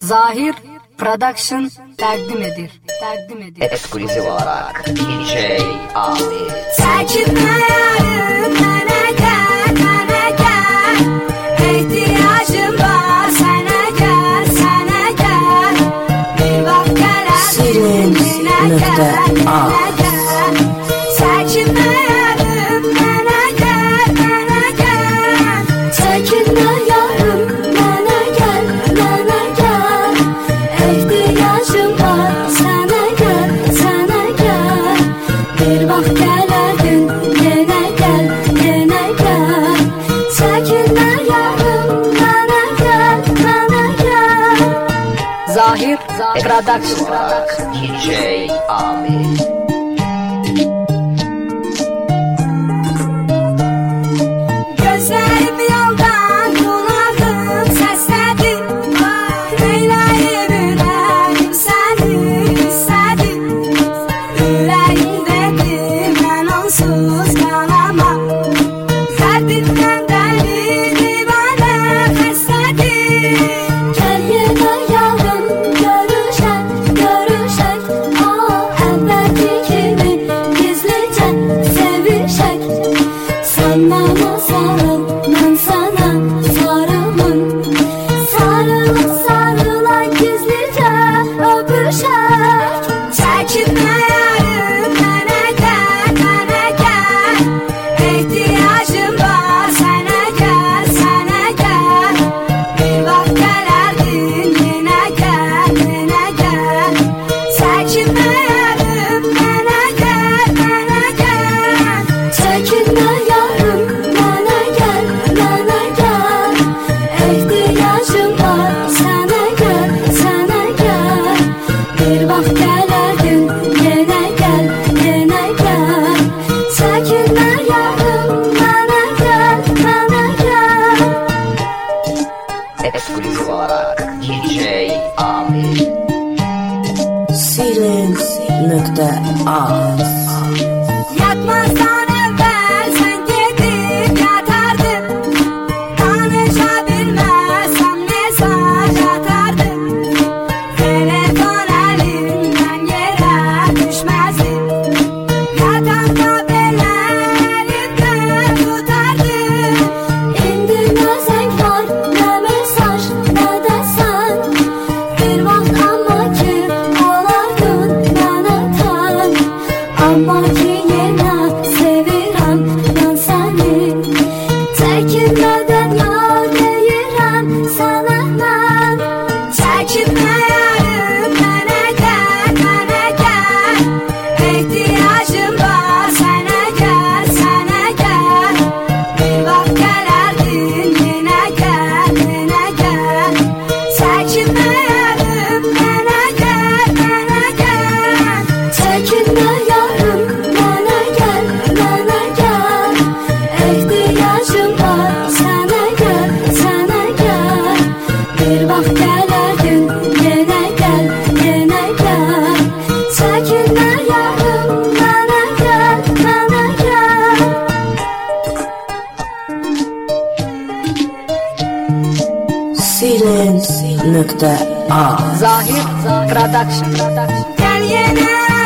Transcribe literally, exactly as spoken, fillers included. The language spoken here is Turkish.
Zahir Production takdim edir. Takdim edir. Ekskluzif olarak D J Ahmet. Çekinme yarım bana gel, bana gel. İhtiyacım var sana gel, sana gel. Bir bak gel kendine gel, kendine gel. Çekinme yarım bana gel, bana gel. Çekinme yarım bana gel, bana gel. İhtiyacım var sana gel, sana gel. Bir bak gel gün gene gel, gene gel. Çekinme yarım bana gel, bana gel. Zahir Production. Ekskluzif olarak D J Ahmet. Gözlerim yoldan kulağım sesledim. Neyleyim yüreğim seni istedim. Yüreğim dedim ben onsuz kalamam. Kalbimden deli divane fesledim. Gel yine yarın görüşek, görüşek. O evvelki gibi gizlice sevişek. Sen bana sarıl, ben sana sarılın. Sarıla sarıla gizlice öpüşek. Çekinme yarım bana gel, bana gel. İhtiyacım var sana gel, sana gel. Bir bak gelerdin yine gel, yine gel. Çekinme yarım bana gel, bana gel. Çekinme yarım bana gel, bana gel. İhtiyacım var sana gel, sana gel. Bir bak gelerdin yine gel, yine gel. Çekinme yarım bana gel, bana gel. Ekskluzif olarak D J Ahmet. Silence.az Yatmazdan evvel sen gidip yatardın. Tanışabilmezsem mesaj atardın. Telefon elimden yere düşmezdi. Yatan kabellerimden tutardın. İndi ne zevk var, ne mesaj, ne desen. Bir vaxt ama ki olardın bana tan. Ama ki yine sevirəm ben seni. Çekinmeden yar deyirəm sana ben. Çekinme yarım bana gel, bana gel. İhtiyacım var sana gel, sana gel. Bir bak gelerdin yine gel, yine gel. Çekinme yarım bana gel, bana gel. Çekinme yarım bana gel, bana gel. İhtiyacım var sana gel, sana gel. Bir bak gelerdin yine gel, yine gel. Çekinme yarım bana gel, bana gel. Silence.az Zahir Production. Gel yine